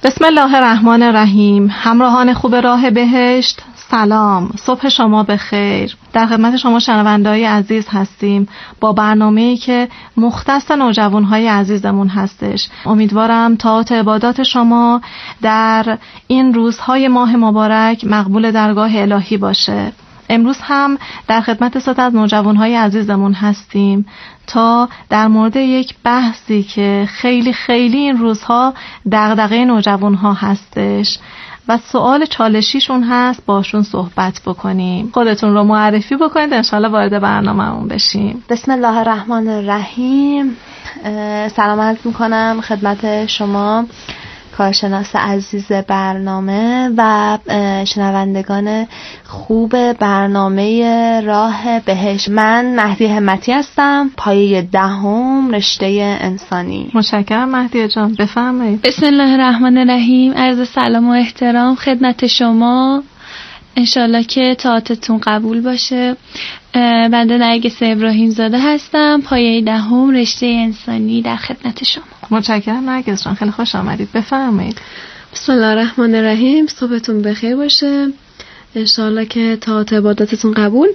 بسم الله الرحمن الرحیم. همراهان خوب راه بهشت، سلام، صبح شما بخیر. در خدمت شما شنونده‌های عزیز هستیم با برنامه‌ای که مختص نوجوان‌های عزیزمون هستش. امیدوارم طاعات عبادات شما در این روزهای ماه مبارک مقبول درگاه الهی باشه. امروز هم در خدمت سه از نوجوان‌های عزیزمون هستیم تا در مورد یک بحثی که خیلی این روزها دغدغه نوجوان‌ها هستش و سوال چالشیشون هست باشون صحبت بکنیم. خودتون رو معرفی بکنید انشالله وارد برنامه‌مون بشیم. بسم الله الرحمن الرحیم. سلام عرض میکنم خدمت شما کارشناس عزیز برنامه و شنوندگان خوب برنامه راه بهشت. من مهدی همتی هستم، پایه 10 رشته انسانی. متشکرم مهدی جان، بفرمایید. بسم الله الرحمن الرحیم. عرض سلام و احترام خدمت شما، انشالله که طاعتتون قبول باشه. بنده نرگس ابراهیم زاده هستم، پایه 10 رشته انسانی در خدمت شما. متشکرم نرگس جان، خیلی خوش آمدید، بفرمایید. بسم الله الرحمن الرحیم. صبحتون بخیر باشه، انشالله که طاعت عبادتتون قبول.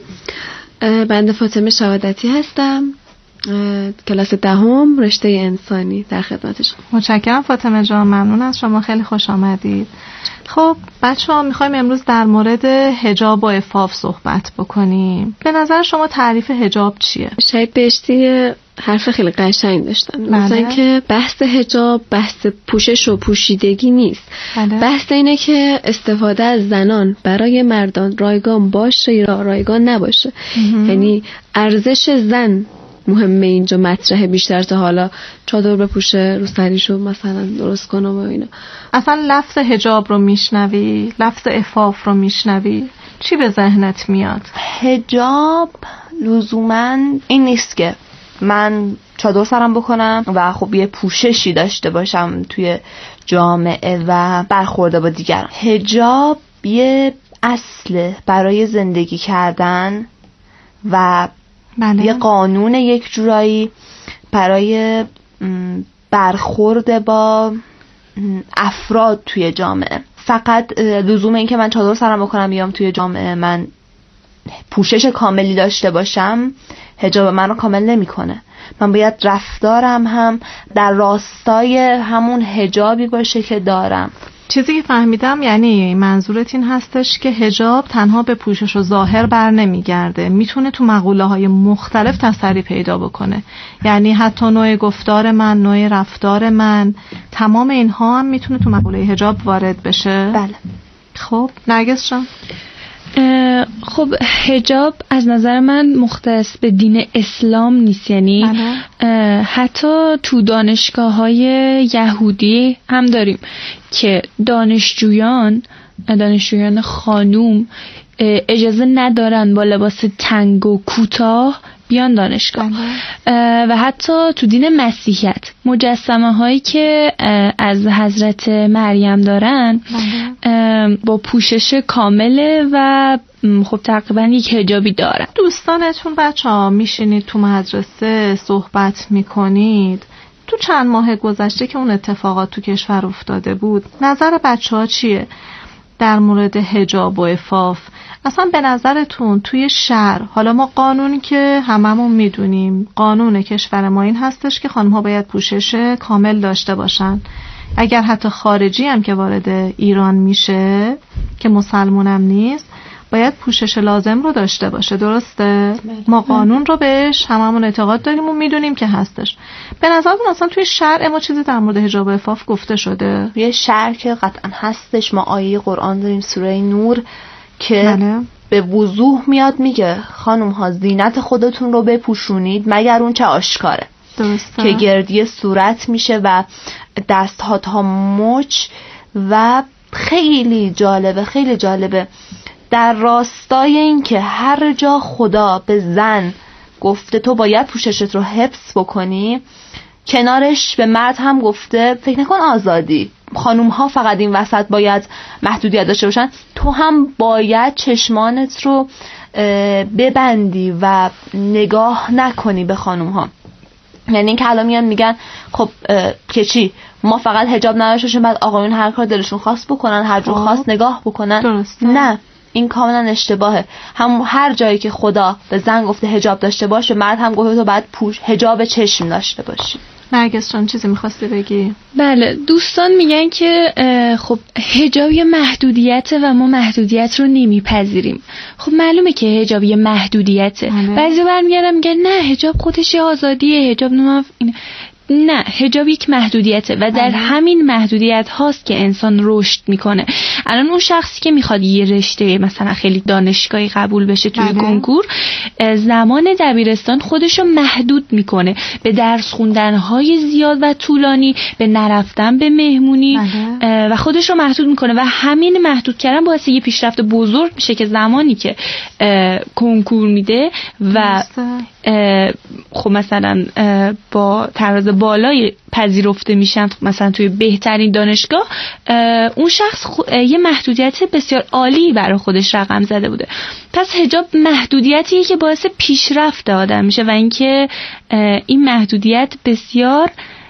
بنده فاطمه شهادتی هستم، کلاس 10 رشته انسانی در خدمت شما. متشکرم فاطمه جان، ممنون از شما، خیلی خوش آمدید. خب بچه‌ها، می‌خوایم امروز در مورد حجاب و عفاف صحبت بکنیم. به نظر شما تعریف حجاب چیه؟ شاید بهشتی حرف خیلی قشنگ داشتن. مثلا که بحث حجاب بحث پوشش و پوشیدگی نیست. بحث اینه که استفاده از زنان برای مردان رایگان باشه یا رایگان نباشه. یعنی ارزش زن مهمه اینجا مطرحه بیشتر تا حالا چادر بپوشه رو سریشو مثلا درست کنه و اینا. اصلا لفظ حجاب رو میشنوی، لفظ عفاف رو میشنوی، چی به ذهنت میاد؟ حجاب لزوماً این نیست که من چادر سرم بکنم و خب یه پوششی داشته باشم توی جامعه و برخورده با دیگران. حجاب یه اصل برای زندگی کردن و یه قانون یک جورایی برای برخورد با افراد توی جامعه. فقط لزوم این که من چادر سرم بکنم بیام توی جامعه من پوشش کاملی داشته باشم حجاب من رو کامل نمی‌کنه. من باید رفتارم هم در راستای همون حجابی باشه که دارم. چیزی که فهمیدم یعنی منظورت این هستش که حجاب تنها به پوشش و ظاهر بر نمیگرده، میتونه تو مقوله‌های مختلف تسری پیدا بکنه. یعنی حتی نوع گفتار من، نوع رفتار من، تمام اینها هم میتونه تو مقوله حجاب وارد بشه. بله. خب نرگس جان، خب حجاب از نظر من مختص به دین اسلام نیست. یعنی حتی تو دانشگاه‌های یهودی هم داریم که دانشجویان خانوم اجازه ندارن با لباس تنگ و کوتاه بیان دانشگاه. و حتی تو دین مسیحیت مجسمه هایی که از حضرت مریم دارن با پوشش کامله و خب تقریبا یک حجابی دارن. دوستانتون بچه‌ها میشینید تو مدرسه صحبت میکنید، تو چند ماه گذشته که اون اتفاقات تو کشور افتاده بود، نظر بچه‌ها چیه در مورد حجاب و عفاف؟ اصلا به نظرتون توی شهر، حالا ما قانونی که هممون میدونیم، قانون کشور ما این هستش که خانم‌ها باید پوشش کامل داشته باشن. اگر حتی خارجی هم که وارد ایران میشه که مسلمونم نیست باید پوشش لازم رو داشته باشه، درسته؟ ما قانون رو بهش هممون اعتقاد داریم و میدونیم که هستش. به نظرتون اصلا توی شرع ما چیزی در مورد حجاب و عفاف گفته شده؟ توی شرع که قطعا هستش. ما آیه قرآن داریم سوره نور که به وضوح میاد میگه خانم ها زینت خودتون رو بپوشونید مگر اون چه آشکاره. درسته. که گردی صورت میشه و دست ها تا مچ و خیلی جالبه در راستای این که هر جا خدا به زن گفته تو باید پوششت رو حفظ بکنی، کنارش به مرد هم گفته فکر نکن آزادی، خانوم ها فقط این وسط باید محدودیت داشته باشن، تو هم باید چشمانت رو ببندی و نگاه نکنی به خانوم ها. یعنی این که الان میان میگن خب که چی ما فقط حجاب نداشته باشیم بعد آقایون هر کار دلشون خواست بکنن، هر جور خواست نگاه بکنن. درسته. نه، این کاملا اشتباهه. هر جایی که خدا به زن گفته حجاب داشته باشه، مرد هم گفته تو باید حجاب چشم داشته باشی. نرگس جان چیزی می‌خواستی بگی؟ بله، دوستان میگن که خب حجاب یه محدودیته و ما محدودیت رو نمیپذیریم. خب معلومه که حجاب یه محدودیته. بعضی برمیگردن میگن نه حجاب خودش یه آزادیه، حجاب نه، حجاب یک محدودیته و در همین محدودیت هاست که انسان رشد میکنه. الان اون شخصی که میخواد یه رشته مثلا خیلی دانشگاهی قبول بشه توی کنکور، زمان دبیرستان خودشو محدود میکنه به درس خوندنهای زیاد و طولانی، به نرفتن به مهمونی و خودشو محدود میکنه و همین محدود کردن باعث یه پیشرفت بزرگ میشه که زمانی که کنکور میده و خب مثلا با طراز بالای پذیرفته میشن مثلا توی بهترین دانشگاه، اون شخص یه محدودیت بسیار عالی برای خودش رقم زده بوده. پس حجاب محدودیتیه که باعث پیشرفت آدم میشه و اینکه این محدودیت بسیار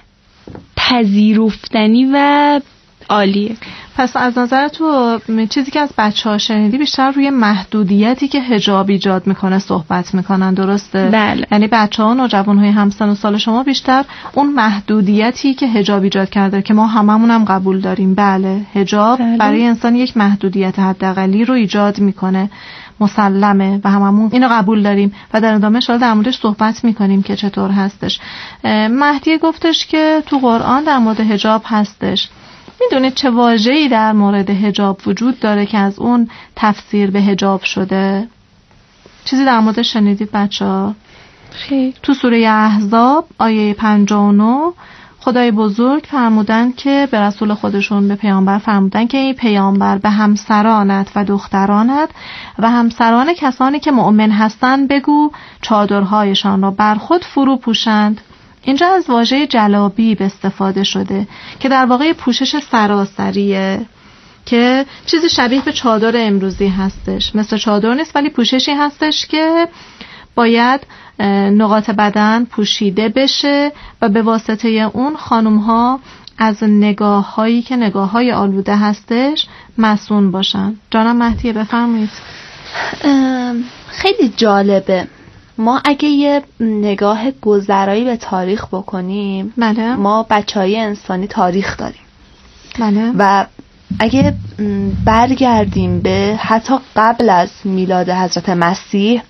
پذیرفتنی و عالیه. پس از نظر تو چیزی که از بچه‌ها شنیدی بیشتر روی محدودیتی که حجاب ایجاد میکنه صحبت میکنن، درسته؟ بله. یعنی بچه‌ها نوجوان‌های همسن و سال شما بیشتر اون محدودیتی که حجاب ایجاد کرده که ما هممون هم قبول داریم. بله، حجاب برای انسان یک محدودیت حداقلی رو ایجاد میکنه، مسلمه و هممون اینو قبول داریم و در ادامه شاید در موردش صحبت میکنیم که چطور هستش. مهدی گفتش که تو قرآن در مورد حجاب هستش. میدونید چه واژه‌ای در مورد حجاب وجود داره که از اون تفسیر به حجاب شده؟ چیزی در مورد شنیدید بچه‌ها؟ خیر. تو سوره احزاب آیه 59 خدای بزرگ فرمودن که به رسول خودشون، به پیامبر فرمودن که ای پیامبر به همسرانت و دخترانت و همسران کسانی که مؤمن هستن بگو چادرهایشان را بر خود فرو پوشند. اینجا از واژه جلابیب استفاده شده که در واقع پوشش سراسریه که چیزی شبیه به چادر امروزی هستش. مثل چادر نیست ولی پوششی هستش که باید نقاط بدن پوشیده بشه و به واسطه اون خانوم‌ها از نگاه‌هایی که نگاه‌های آلوده هستش مصون باشن. جانم مهدیه بفرمایید. خیلی جالبه. ما اگه یه نگاه گذرایی به تاریخ بکنیم، بله. ما بچه‌های انسانی تاریخ داریم. بله. و اگه برگردیم به حتی قبل از میلاد حضرت مسیح،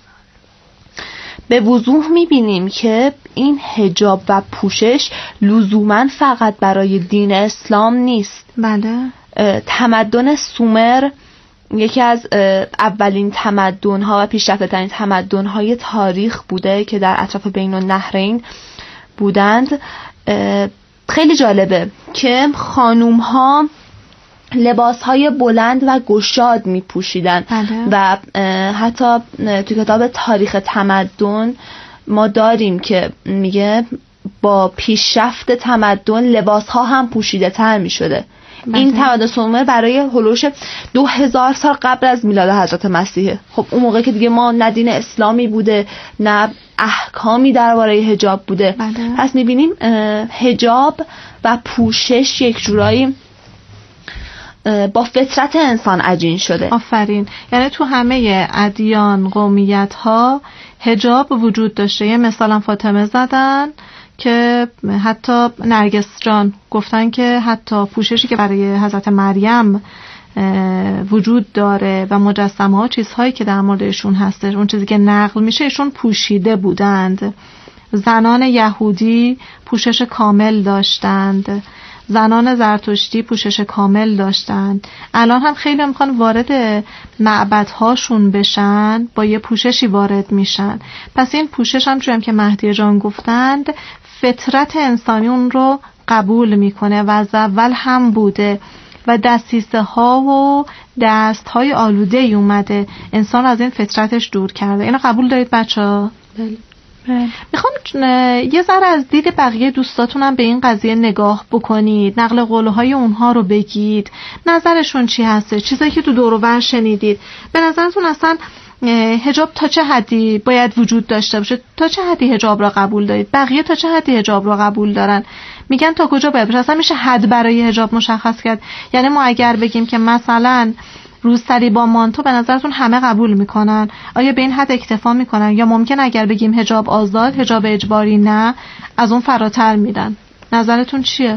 به وضوح میبینیم که این حجاب و پوشش لزوماً فقط برای دین اسلام نیست. بله. تمدن سومر یکی از اولین تمدن‌ها و پیشرفته‌ترین تمدن‌های تاریخ بوده که در اطراف بین النهرین بودند. خیلی جالبه که خانوم‌ها لباس‌های بلند و گشاد می‌پوشیدن و حتی تو کتاب تاریخ تمدن ما داریم که میگه با پیشرفت تمدن لباس‌ها هم پوشیده‌تر می‌شده. این تمدن سومر برای هلوش 2000 سال قبل از میلاد حضرت مسیحه. خب اون موقع که دیگه ما نه دین اسلامی بوده نه احکامی درباره حجاب بوده. پس می‌بینیم حجاب و پوشش یک جورایی با فطرت انسان عجین شده. آفرین. یعنی تو همه ادیان، قومیت‌ها حجاب وجود داشته. یه مثلا فاطمه زدن که حتی نرگس جان گفتن که حتی پوششی که برای حضرت مریم وجود داره و مجسمه ها چیزهایی که در موردشون هست، اون چیزی که نقل میشه ایشون پوشیده بودند. زنان یهودی پوشش کامل داشتند، زنان زرتشتی پوشش کامل داشتند. الان هم خیلی میخوان وارد معبدهاشون بشن با یه پوششی وارد میشن. پس این پوشش هم چون که مهدی جان گفتند فطرت انسانی اون رو قبول میکنه و از اول هم بوده و دستیسه ها و دست های آلوده ای اومده انسان از این فطرتش دور کرده. اینو قبول دارید بچه‌ها؟ بله. میخوام یه ذره از دید بقیه دوستاتونم به این قضیه نگاه بکنید، نقل قولهای اونها رو بگید، نظرشون چی هسته، چیزایی که تو دور و بر شنیدید. به نظرتون اصلا حجاب تا چه حدی باید وجود داشته باشه، تا چه حدی حجاب را قبول دارید، بقیه تا چه حدی حجاب را قبول دارن، میگن تا کجا باید باشه، اصلا میشه حد برای حجاب مشخص کرد؟ یعنی ما اگر بگیم که مثلا روسری با مانتو به نظرتون همه قبول میکنن، آیا به این حد اکتفا میکنن؟ یا ممکن اگر بگیم حجاب آزاد، حجاب اجباری نه، از اون فراتر میرن؟ نظرتون چیه؟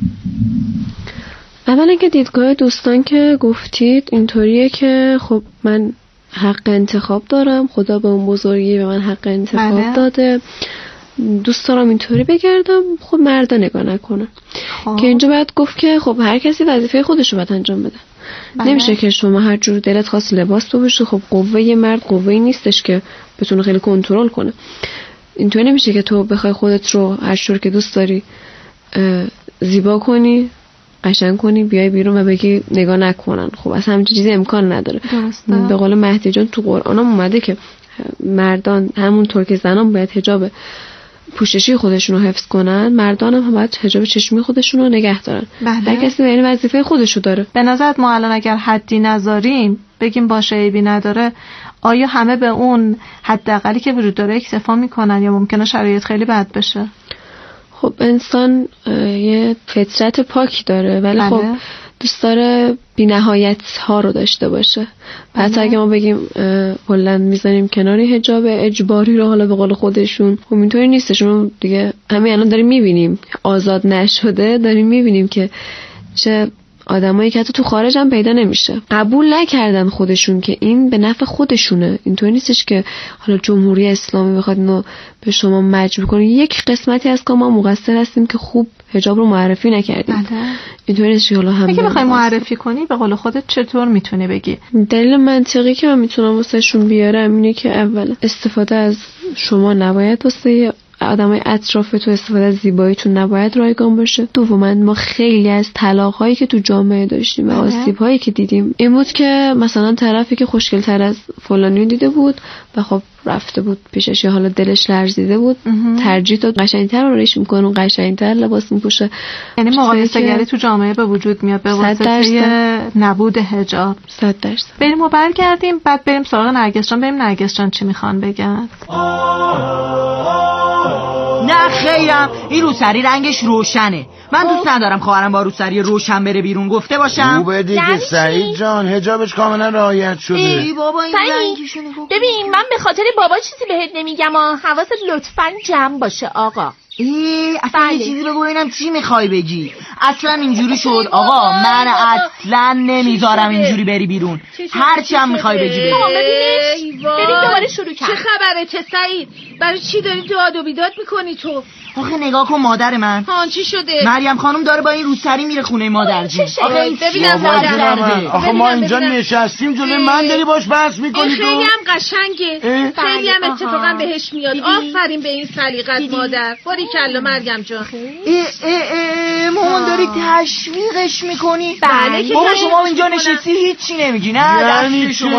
اولا که دیدگاه دوستان که گفتید اینطوریه که خب من حق انتخاب دارم، خدا به اون بزرگی به من حق انتخاب داده، دوست دارم اینطوری بگردم، خب مردا نگاه نکنن. که اینجا باید گفت که خب هر کسی وظیفه خودش رو باید انجام بده. نمیشه که شما هر جور دلت خواست لباس بپوشی، خب قوه مرد قوه‌ای نیستش که بتونه خیلی کنترل کنه. اینطوری نمیشه که تو بخوای خودت رو هر جور که دوست داری زیبا کنی، قشنگ کنی، بیای بیرون و بگی نگاه نکنن. خب اصلا همین چیزی امکان نداره. به قول مهدی جان تو قرآن هم اومده که مردان همونطور که زنان باید حجاب پوششی خودشون رو حفظ کنن، مردان هم باید حجاب چشمی خودشون رو نگه دارن. هر کسی به این وظیفه خودشو داره. به نظرت ما الان اگر حدی نذاریم بگیم باشه عیبی نداره، آیا همه به اون حداقلی که وجود داره اکتفا میکنن یا ممکنه شرایط خیلی بد بشه؟ خب انسان یه فطرت پاک داره ولی خب دوست داره بی‌نهایت ها رو داشته باشه. حتی اگه ما بگیم کلا میذاریم کناری حجاب اجباری رو، حالا به قول خودشون خب اینطوری نیستش. ما دیگه همین الان داریم میبینیم آزاد نشده، داریم میبینیم که چه آدمایی که حتی تو خارج هم پیدا نمیشه، قبول نکردن خودشون که این به نفع خودشونه. اینطوری نیستش که حالا جمهوری اسلامی بخواد اینو به شما مجبور کنه. یک قسمتی از ما مقصر هستیم که خوب حجاب رو معرفی نکردیم. اینطوری نیست حالا هم اگه بخوای معرفی کنی به قول خودت چطور میتونی بگی؟ دلیل منطقی که من میتونم واسهشون بیارم اینه که اول استفاده از شما نباید واسه آدمای اطراف تو، استفاده از زیباییتون نباید رایگان باشه. دوما ما خیلی از طلاق‌هایی که تو جامعه داشتیم و آسیب‌هایی که دیدیم این بود که مثلا طرفی که خوشگل‌تر از فلانی دیده بود و خب رفته بود پیشش، یا حالا دلش لرزیده بود ترجیح داد قشنگ‌تر رو ریش می‌کنه، قشنگ‌تر لباس می‌پوشه. یعنی مقایسه‌گری تو جامعه به وجود میاد به واسطه نبود حجاب. 100%. بریم و برگردیم بعد بریم سراغ نرگس جان. بریم نرگس جان چی می‌خوان بگن؟ نه خیرم، این روسری رنگش روشنه. من دوست ندارم خواهرم با روسری روشن بره بیرون. گفته باشم خوبه دیگه سعید جان، حجابش کاملا رعایت شده. ای بابا این رنگشونه گفت. ببین من به خاطر بابا چیزی بهت نمیگم، حواست لطفاً جمع باشه آقا. اصلا یه چیزی بگو ببینم چی میخوای بگی. اصلا اینجوری شد آقا، من اصلا نمیذارم اینجوری بری بیرون. هرچی هم میخوای بگی بگی. آقا ببینش بریم دوباره شروع کنیم. چه خبرته سعید؟ برای چی داری داد و بیداد میکنی تو؟ آخه نگاه کن مادر من. ها چی شده؟ مریم خانم داره با این روسری میره خونه مادر جون. آخه ببینم مادر. آخه ما اینجا نشستیم جلوی من داری باش بحث میکنی تو؟ خیلی هم قشنگه، خیلی هم اتفاقا بهش میاد. آفرین به این سلیقت مادر. باریکلا مریم جان. مامان داری تشویقش میکنی؟ بله که بابا شما اینجا نشستی هیچی نمیگی نه؟ یعنی شما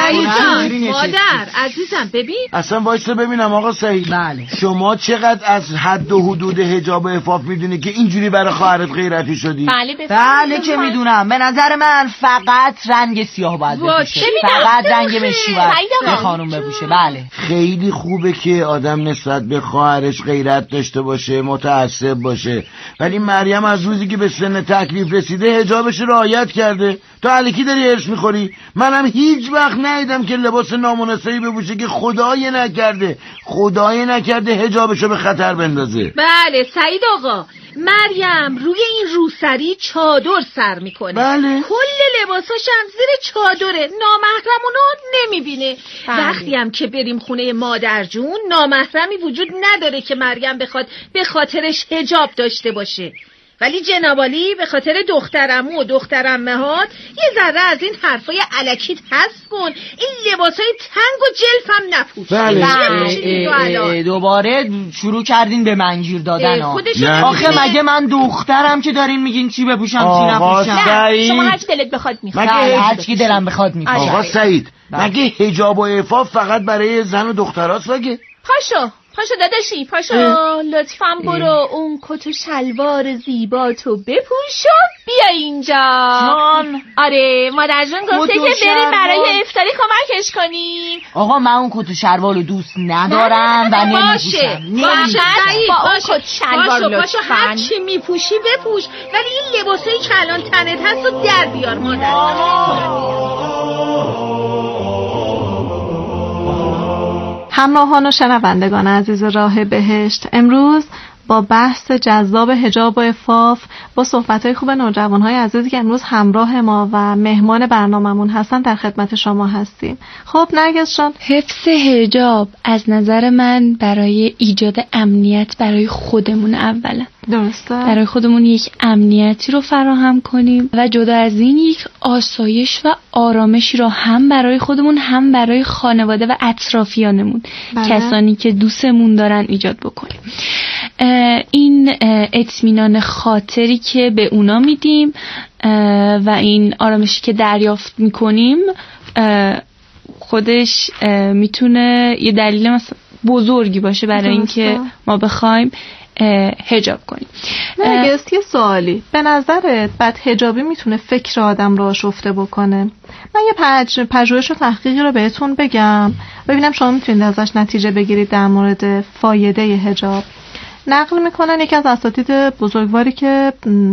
مادر عزیزم ببین اصلا وایسا ببینم آقا سعید. بله. شما چقدر از حد و حدود حجاب و عفاف میدونی که اینجوری برای خواهرت غیرتی شدی؟ بله که میدونم. به نظر من فقط رنگ سیاه باید بپوشه، فقط رنگ مشکی باید خانم بپوشه. بله خیلی خوبه که آدم نسبت به خواهرش غیرت داشته باشه، متعصب باشه، ولی مریم از روزی که به سن تکلیف رسیده حجابش رعایت کرده. تو الکی داری هرس میخوری. منم هیچ وقت ندیدم که لباس نامناسبی بپوشه که خدای نکرده حجابشو به خطر بندازه. بله سعید آقا، مریم روی این روسری چادر سر میکنه. بله. کل لباساش هم زیر چادره، نامحرمونو نمیبینه. وقتی هم که بریم خونه مادر جون نامحرمی وجود نداره که مریم بخواد به خاطرش حجاب داشته باشه. ولی جنابالی به خاطر دخترمو و دخترمهات یه ذره از این حرفای الکیت حذف کن. این لباسای تنگ و جلف هم نپوش. بله. دوباره شروع کردین به منگیر دادن. آخه مگه من دخترم که دارین میگین چی بپوشم چی نپوشم؟ شما هرچی دلت بخواد میخواد. هرچی دلم بخواد میخواد. آقا سعید مگه حجاب و عفاف فقط برای زن و دختراست مگه؟ پاشو داداشی پاشو، لطفاً برو اون کت و شلوار زیباتو بپوش و بیا اینجا. جان. آره مادر جون گفته که بریم برای افطاری کمکش کنیم. آقا من اون کت و شلوارو دوست ندارم و نمیپوشم. باشه با اون کت شلوار لطفاً. هر چی میپوشی بپوش، ولی این لباسایی که الان تنت هست رو در بیار مادر. همراهان و شنوندگان عزیز راه بهشت، امروز با بحث جذاب حجاب و عفاف با صحبت‌های خوب نوجوان‌های عزیزی که امروز همراه ما و مهمان برنامه‌مون هستن در خدمت شما هستیم. خب نرگس جان، حفظ حجاب از نظر من برای ایجاد امنیت برای خودمون اولا. درسته. برای خودمون یک امنیتی رو فراهم کنیم و جدا از این یک آسایش و آرامشی رو هم برای خودمون هم برای خانواده و اطرافیانمون، کسانی که دوستمون دارن، ایجاد بکنیم. این اطمینان خاطری که به اونا میدیم و این آرامشی که دریافت میکنیم خودش میتونه یه دلیل بزرگی باشه برای اینکه ما بخوایم حجاب کنیم. نرگس یه سوالی، به نظرت بد حجابی میتونه فکر آدم رو آشفته بکنه؟ من یه پژوهش و تحقیقی رو بهتون بگم ببینم شما میتونید ازش نتیجه بگیرید در مورد فایده حجاب. نقل میکنن یکی از اساتید بزرگواری که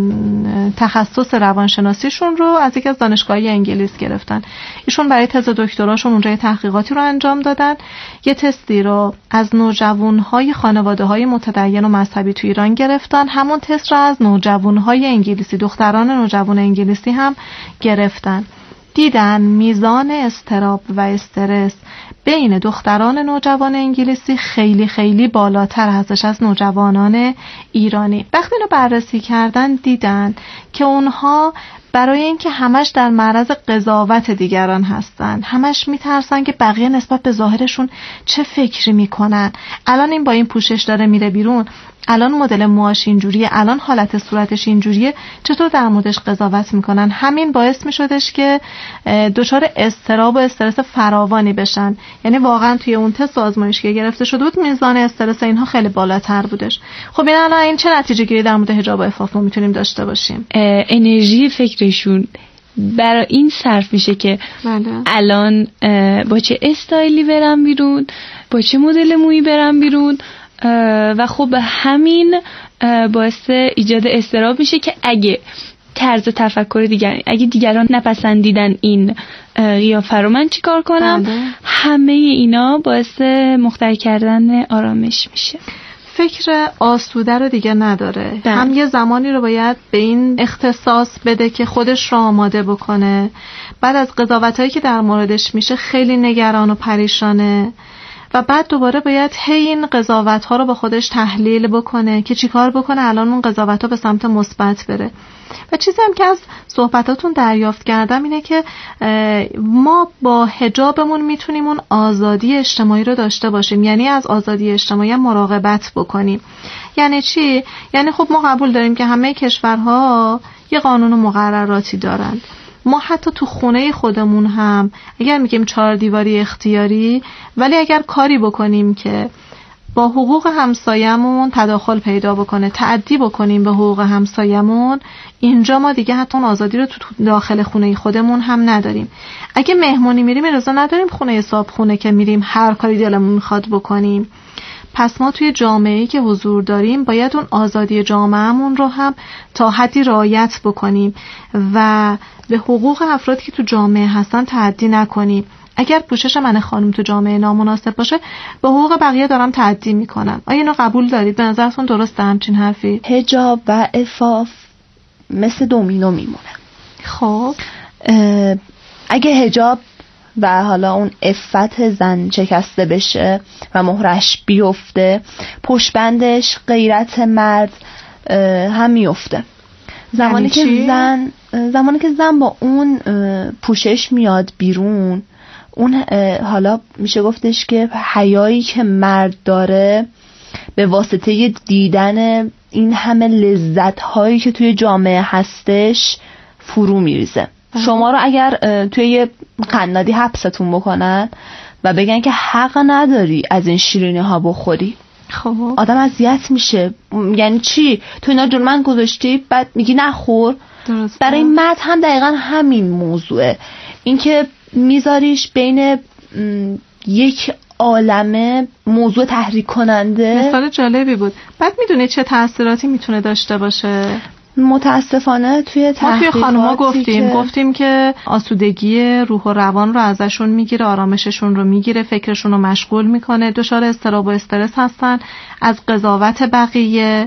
تخصص روانشناسیشون رو از یکی از دانشگاه‌های انگلیس گرفتن. ایشون برای تز دکتراشون اونجا تحقیقاتی رو انجام دادن. یه تستی رو از نوجوان‌های خانواده‌های متدین و مذهبی تو ایران گرفتن. همون تست رو از نوجوان‌های انگلیسی، دختران نوجوان انگلیسی هم گرفتن. دیدن میزان اضطراب و استرس بین دختران نوجوان انگلیسی خیلی خیلی بالاتر هستش از نوجوانان ایرانی. وقتی اینو بررسی کردن دیدن که اونها برای اینکه همش در معرض قضاوت دیگران هستن، همش میترسن که بقیه نسبت به ظاهرشون چه فکری میکنن. الان این با این پوشش داره میره بیرون، الان مدل موهاش اینجوریه، الان حالت صورتش اینجوریه، چطور در موردش قضاوت میکنن؟ همین باعث میشدش که دچار اضطراب و استرس فراوانی بشن. یعنی واقعا توی اون تست آزمایشی که گرفته شده بود میزان استرس اینها خیلی بالاتر بودش. خب این الان این چه نتیجه گیری در مورد حجاب و عفاف ما میتونیم داشته باشیم؟ انرژی فکرشون برای این صرف میشه که الان با چه استایلی برم بیرون، با چه مدل مویی برم بیرون، و خب همین باعث ایجاد اضطراب میشه که اگه طرز تفکر اگه دیگران نپسندیدن این قیافه رو من چیکار کنم؟ همه اینا باعث مختل کردن آرامش میشه. فکر آسوده رو دیگه نداره. هم یه زمانی رو باید به این اختصاص بده که خودش رو آماده بکنه. بعد از قضاوتایی که در موردش میشه خیلی نگران و پریشانه و بعد دوباره باید این قضاوت‌ها رو با خودش تحلیل بکنه که چیکار بکنه الان اون قضاوت‌ها به سمت مثبت بره. و چیزی هم که از صحبتاتون دریافت کردم اینه که ما با حجابمون میتونیم اون آزادی اجتماعی رو داشته باشیم، یعنی از آزادی اجتماعی مراقبت بکنیم. یعنی چی؟ یعنی خب ما قبول داریم که همه کشورها یه قانون و مقرراتی دارن. ما حتی تو خونه خودمون هم اگر میگیم 4 دیواری اختیاری، ولی اگر کاری بکنیم که با حقوق همسایمون تداخل پیدا بکنه، تعدی بکنیم به حقوق همسایمون، اینجا ما دیگه حتی اون آزادی رو تو داخل خونه خودمون هم نداریم. اگه مهمونی میریم اجازه نداریم خونه حساب خونه که میریم هر کاری دلمون میخواد بکنیم. پس ما توی جامعه‌ای که حضور داریم باید اون آزادی جامعهمون رو هم تا حدی رعایت بکنیم و به حقوق افرادی که تو جامعه هستن تعدی نکنیم. اگر پوشش من خانم تو جامعه نامناسب باشه به حقوق بقیه دارم تعدی میکنم. آیا اینو قبول دارید؟ به نظرتون درسته همچین حرفی؟ حجاب و عفاف مثل دومینو میمونه. خب اگه حجاب و حالا اون عفت زن شکسته بشه و مهرش بیفته، پشتبندش غیرت مرد هم میفته. زمانی که زن با اون پوشش میاد بیرون، اون حالا میشه گفتش که حیایی که مرد داره به واسطه دیدن این همه لذت هایی که توی جامعه هستش فرو میریزه. شما رو اگر توی یه قنادی حبستون بکنن و بگن که حق نداری از این شیرینی ها بخوری، خب آدم اذیت میشه. یعنی چی؟ تو اینا جون من گذاشتی بعد میگی نخور؟ برای مرد هم دقیقا همین موضوعه، اینکه میذاریش بین یک عالمه موضوع تحریک کننده. مثال جالبی بود. بعد میدونی چه تأثیراتی میتونه داشته باشه؟ متاسفانه توی خانوما گفتیم که آسودگی روح و روان رو ازشون میگیره، آرامششون رو میگیره، فکرشون رو مشغول میکنه، دچار اضطراب و استرس هستن، از قضاوت بقیه،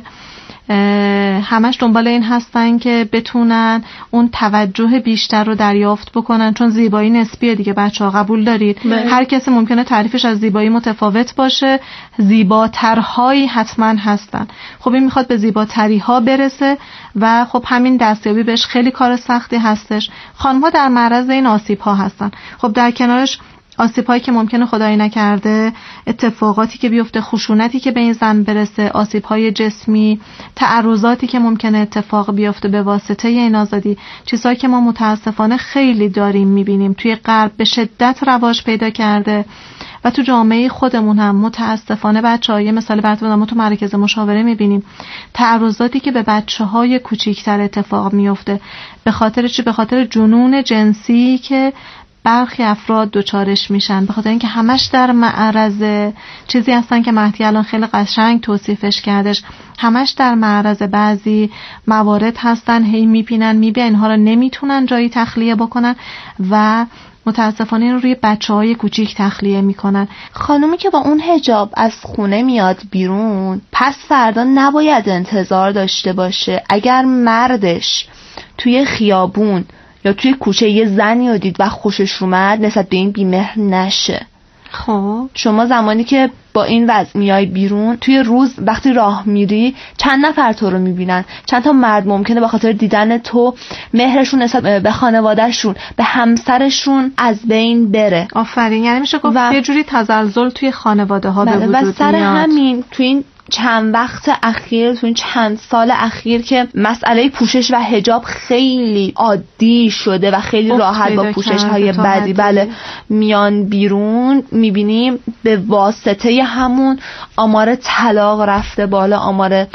همش دنبال این هستن که بتونن اون توجه بیشتر رو دریافت بکنن، چون زیبایی نسبیه دیگه بچه‌ها، قبول دارید؟ هر کسی ممکنه تعریفش از زیبایی متفاوت باشه، زیباترهایی حتما هستن. خب این میخواد به زیباتری ها برسه و خب همین دستیابی بهش خیلی کار سختی هستش. خانم‌ها در معرض این آسیب ها هستن. خب در کنارش آسیب‌هایی که ممکنه خدایی نکرده، اتفاقاتی که بیفته، خشونتی که به این زن برسه، آسیب‌های جسمی، تعرضاتی که ممکنه اتفاق بیفته به واسطه این آزادی، چیزهایی که ما متاسفانه خیلی داریم می‌بینیم توی غرب به شدت رواج پیدا کرده و تو جامعه خودمون هم متاسفانه بچه‌ها، یه مثال براتون بزنم، ما تو مراکز مشاوره می‌بینیم تعرضاتی که به بچه‌های کوچیک‌تر اتفاق میفته. به خاطر چی؟ به خاطر جنون جنسی که برخی افراد دوچارش میشن، به خاطر اینکه همش در معرض چیزی هستن که مهدی الان خیلی قشنگ توصیفش کردش، همش در معرض بعضی موارد هستن، هی میپینن اینها رو نمیتونن جایی تخلیه بکنن و متاسفانه این رو روی بچه‌های کوچیک تخلیه میکنن. خانومی که با اون حجاب از خونه میاد بیرون، پس فردا نباید انتظار داشته باشه اگر مردش توی خیابون یا توی کوچه یه زنی رو دید و خوشش اومد نسبت به این بی‌مهر نشه. خب شما زمانی که با این وضع میای بیرون، توی روز وقتی راه میری چند نفر تو رو میبینن، چند تا مرد ممکنه به خاطر دیدن تو مهرشون نسبت به خانوادهشون، به همسرشون از بین بره. آفرین، یعنی میشه گفت یه جوری تزلزل توی خانواده ها به وجود میاد. و سر همین تو این چند وقت اخیر، تو این چند سال اخیر که مسئله پوشش و حجاب خیلی عادی شده و خیلی راحت با پوشش های بدی میان بیرون، میبینیم به واسطه همون آمار طلاق رفته بالا، آمار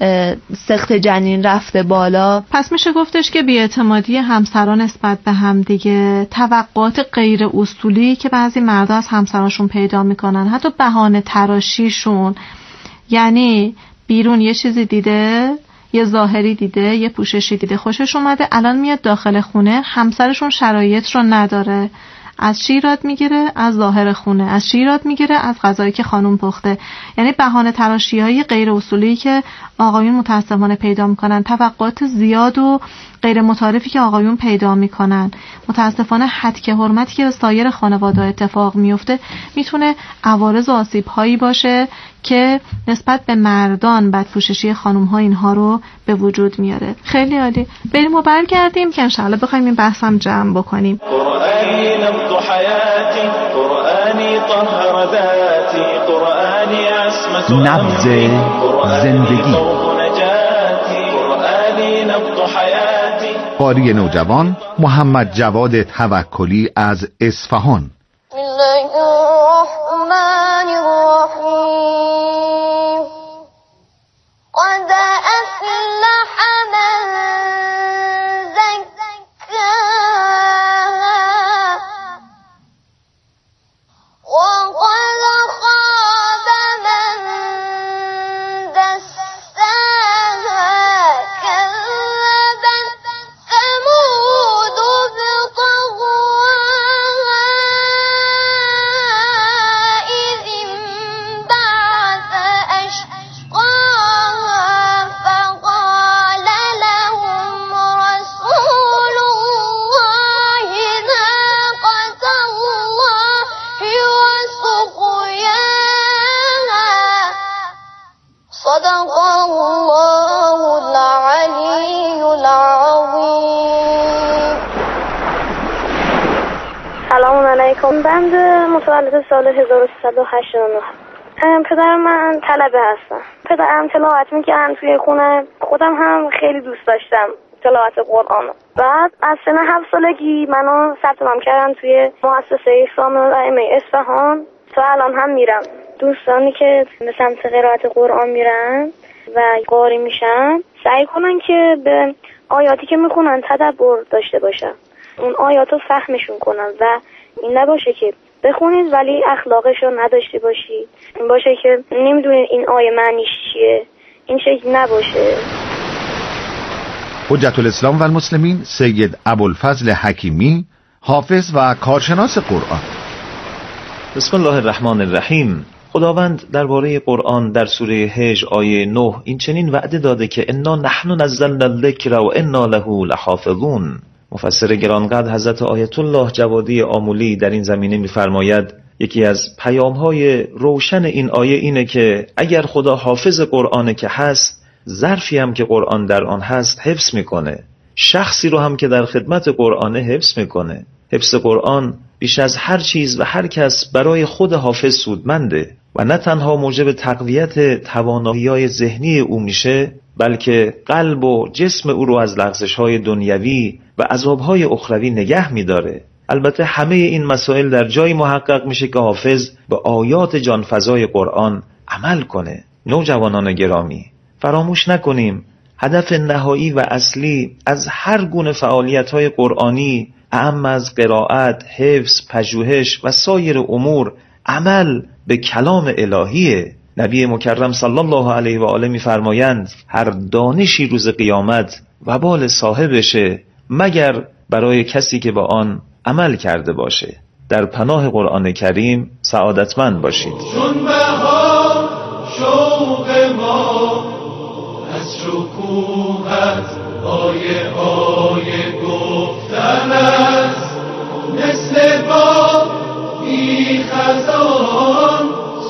سقط جنین رفته بالا. پس میشه گفتش که بی‌اعتمادی همسران نسبت به هم دیگه، توقعات غیر اصولی که بعضی مردا از همسرانشون پیدا میکنن، حتی بهانه تراشیشون، یعنی بیرون یه چیزی دیده، یه ظاهری دیده، یه پوششی دیده، خوشش اومده، الان میاد داخل خونه، همسرشون شرایط رو نداره، از چی ایراد میگیره؟ از ظاهر خونه. از چی ایراد میگیره؟ از غذایی که خانم پخته. یعنی بهانه تراشی‌های غیر اصولی که آقایون متأسفانه پیدا میکنن، توقعات زیاد و غیر متعارفی که آقایون پیدا میکنن، متأسفانه حد حرمتی که به سایر خانواده اتفاق میفته، میتونه عوارض و آسیب‌هایی باشه که نسبت به مردان بدپوششی خانم‌ها اینها رو به وجود میاره. خیلی عالی. بریم و برگردیم که انشاءالله بخوایم این بحثم جمع بکنیم. قرآنی نبض حیاتی، قرآنی طهر ذاتی، قرآنی عصمت نبض زندگی. قرآنی نبض حیاتی. قاری نوجوان محمد جواد توکلی از اصفهان. بند متولد سال 1389. پدر من طلبه هستم. پدرم تلاوت میکرد توی خونه، خودم هم خیلی دوست داشتم تلاوت قرآن. بعد از سن 7 سالگی منو ثبت نام کردن توی مؤسسه سامع الائمه اصفهان. تا الان هم میرم. دوستانی که به سمت قرائت قرآن میرن و قاری میشن سعی کنن که به آیاتی که میخونن تدبر داشته باشن، اون آیاتو فهمشون کنن و این نباشه که بخونید ولی اخلاقشو نداشته باشید، این باشه که نمیدونید این آیه معنیش چیه، این شکل نباشه. حجت الاسلام و المسلمین سید ابوالفضل حکیمی، حافظ و کارشناس قرآن. بسم الله الرحمن الرحیم. خداوند درباره قرآن در سوره هجر آیه 9 این چنین وعده داده که انا نحن نزلنا الذکر و انا له لحافظون. مفسر گرانقدر حضرت آیت الله جوادی آمولی در این زمینه می‌فرماید یکی از پیام‌های روشن این آیه اینه که اگر خدا حافظ قرآن که هست، ظرفی هم که قرآن در آن هست حفظ میکنه، شخصی رو هم که در خدمت قرآن حفظ میکنه. حفظ قرآن بیش از هر چیز و هر کس برای خود حافظ سودمنده و نه تنها موجب تقویت توانایی‌های ذهنی او میشه، بلکه قلب و جسم او رو از لغزش‌های دنیوی و عذاب‌های اخروی نگه می‌داره. البته همه این مسائل در جایی محقق میشه که حافظ به آیات جانفزای قرآن عمل کنه. نوجوانان گرامی، فراموش نکنیم هدف نهایی و اصلی از هر گونه فعالیت‌های قرآنی، اعم از قرائت، حفظ، پژوهش و سایر امور، عمل به کلام الهیه. نبی مکرم صلی الله علیه و آله می‌فرمایند هر دانشی روز قیامت وبال صاحبشه مگر برای کسی که با آن عمل کرده باشه. در پناه قرآن کریم سعادتمند باشید. چون بهار شوق ما از شکوهت آیه گفتن است، مثل با بی خزان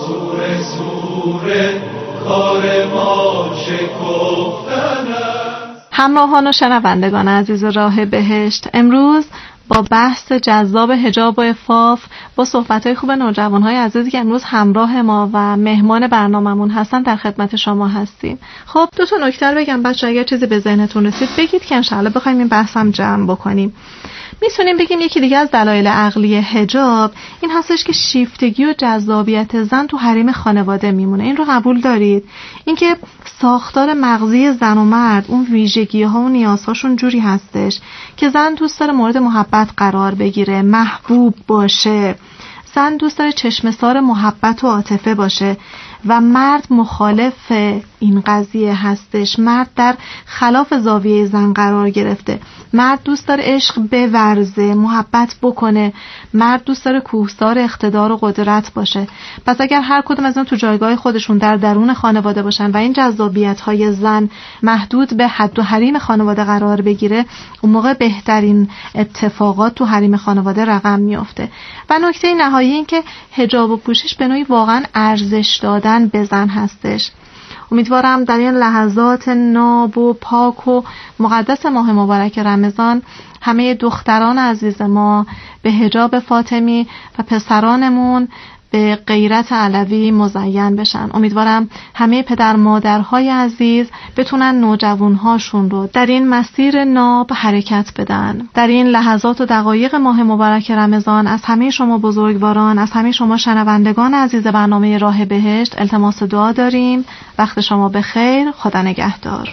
سوره کار ما شکفتن است. همراهان و شنوندگان عزیز راه بهشت، امروز با بحث جذاب حجاب و عفاف، با صحبت‌های خوب نوجوان‌های عزیزی که امروز همراه ما و مهمان برنامه‌مون هستن در خدمت شما هستیم. خب دو تا نکته بگم بچه‌ها، اگر چیزی به ذهنتون رسید بگید که انشالله بخوایم این بحث هم جمع بکنیم. میتونیم بگیم یکی دیگه از دلایل عقلی حجاب این هستش که شیفتگی و جذابیت زن تو حریم خانواده میمونه. این رو قبول دارید؟ اینکه ساختار مغزی زن و مرد، اون ویژگی‌ها و نیازهاشون جوری هستش که زن دوست داره مورد محبت قرار بگیره، محبوب باشه. زن دوست داره چشمسار محبت و عاطفه باشه و مرد مخالف این قضیه هستش. مرد در خلاف زاویه زن قرار گرفته. مرد دوست داره عشق بورزه، محبت بکنه. مرد دوست داره کوهسار اقتدار و قدرت باشه. پس اگر هر کدوم از اینا تو جایگاه خودشون در درون خانواده باشن و این جذابیت‌های زن محدود به حد و حریم خانواده قرار بگیره، اون موقع بهترین اتفاقات تو حریم خانواده رقم میافته. و نکته نهایی این که حجاب و پوشش به نوعی واقعا ارزش دادن به زن هستش. امیدوارم در این لحظات ناب و پاک و مقدس ماه مبارک رمضان همه دختران عزیز ما به حجاب فاطمی و پسرانمون به غیرت علوی مزین بشن. امیدوارم همه پدر مادرهای عزیز بتونن نوجوانهاشون رو در این مسیر ناب حرکت بدن. در این لحظات و دقایق ماه مبارک رمضان از همه شما بزرگواران، از همه شما شنوندگان عزیز برنامه راه بهشت التماس دعا داریم. وقت شما بخیر، خدا نگهدار.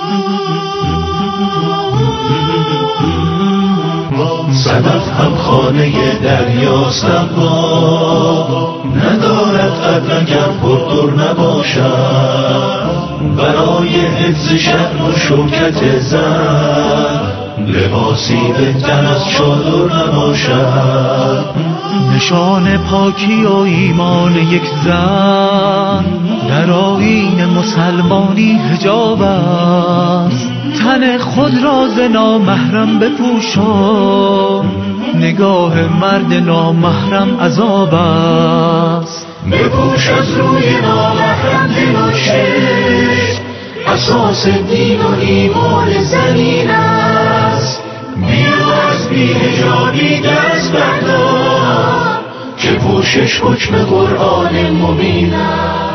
صدف هم خانه دریاست اما ندارد قدر اگر پردر نباشد. برای حفظ شأن و شوکت زن لباسی بهتر از چادر نباشد. نشان پاکی و ایمان یک زن در آیین مسلمانی حجاب است. تن خود را ز نامحرم بپوشان، نگاه مرد نامحرم عذاب است. بپوش از روی نامحرم دل و چشم، اساس دین و ایمان زنین است. بیا از بی‌حجابی دست بردار که پوشش حکم قرآن مبین است.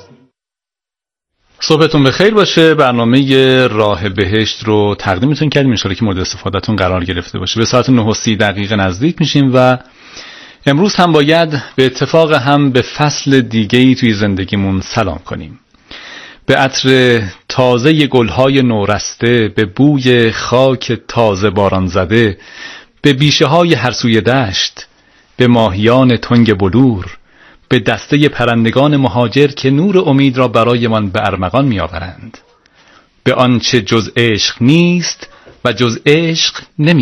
صبحتون بخیر باشه. برنامه راه بهشت رو تقدیمتون کردیم، ان شاءالله که مورد استفادهتون قرار گرفته باشه. به ساعت 9:30 نزدیک میشیم و امروز هم باید به اتفاق هم به فصل دیگه‌ای توی زندگیمون سلام کنیم. به عطر تازه گلهای نورسته، به بوی خاک تازه باران زده، به بیشه های هر سوی دشت، به ماهیان تنگ بلور، به دسته پرندگان مهاجر که نور امید را برایمان به ارمغان می‌آورند، به آنچه جز عشق نیست و جز عشق نمی